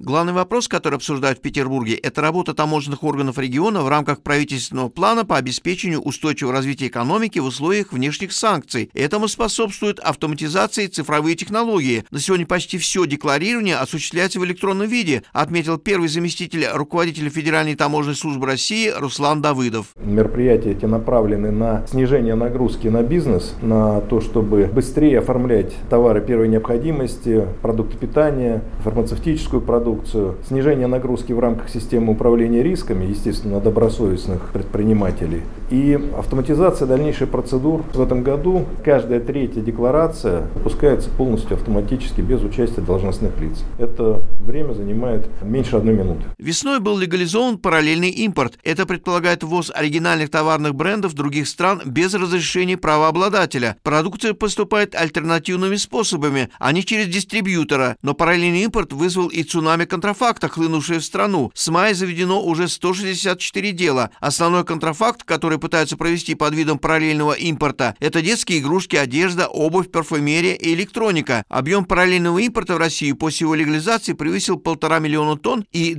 Главный вопрос, который обсуждают в Петербурге, это работа таможенных органов региона в рамках правительственного плана по обеспечению устойчивого развития экономики в условиях внешних санкций. Этому способствует автоматизация и цифровые технологии. На сегодня почти все декларирование осуществляется в электронном виде, отметил первый заместитель руководителя Федеральной таможенной службы России Руслан Давыдов. Мероприятия эти направлены на снижение нагрузки на бизнес, на то, чтобы быстрее оформлять товары первой необходимости, продукты питания, фармацевтическую продукцию, снижение нагрузки в рамках системы управления рисками, естественно, добросовестных предпринимателей, и автоматизация дальнейших процедур. В этом году каждая третья декларация выпускается полностью автоматически, без участия должностных лиц. Это время занимает меньше 1 минуты. Весной был легализован параллельный импорт. Это предполагает ввоз оригинальных товарных брендов других стран без разрешения правообладателя. Продукция поступает альтернативными способами, а не через дистрибьютора. Но параллельный импорт вызвал и цунами контрафакта, хлынувшее в страну. С мая заведено уже 164 дела. Основной контрафакт, который пытаются провести под видом параллельного импорта, это детские игрушки, одежда, обувь, парфюмерия и электроника. Объем параллельного импорта в Россию после его легализации превысил 1,5 миллиона тонн и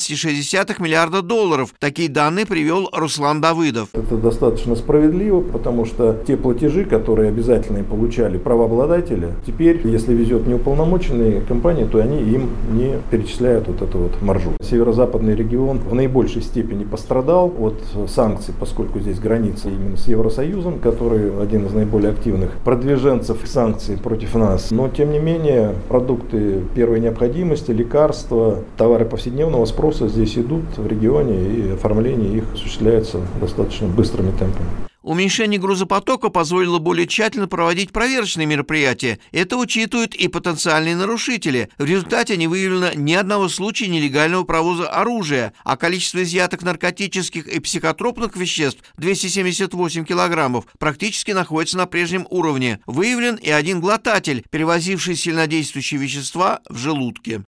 12,6 миллиарда долларов. Такие данные привел Руслан Давыдов. Это достаточно справедливо, потому что те платежи, которые обязательно получали правообладатели, теперь, если везет неуполномоченные компании, то они им не перечисляют вот эту вот маржу. Северо-западный регион в наибольшей степени пострадал от санкций, поскольку здесь граница именно с Евросоюзом, который один из наиболее активных продвиженцев санкций против нас. Но, тем не менее, продукты первой необходимости, лекарства, товары повседневного спроса здесь идут в регионе, и оформление их осуществляется достаточно быстрыми темпами. Уменьшение грузопотока позволило более тщательно проводить проверочные мероприятия. Это учитывают и потенциальные нарушители. В результате не выявлено ни одного случая нелегального провоза оружия, а количество изъятых наркотических и психотропных веществ 278 килограммов практически находится на прежнем уровне. Выявлен и один глотатель, перевозивший сильнодействующие вещества в желудке.